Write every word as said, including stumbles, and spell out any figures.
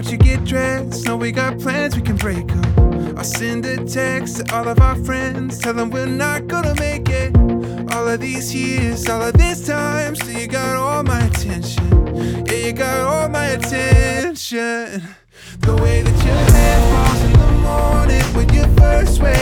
you get dressed. Know we got plans, we can break them. I'll send a text to all of our friends, tell them we're not gonna make it. All of these years, all of this time, so you got all my attention. Yeah, you got all my attention. The way that your hair falls in the morning when you first wake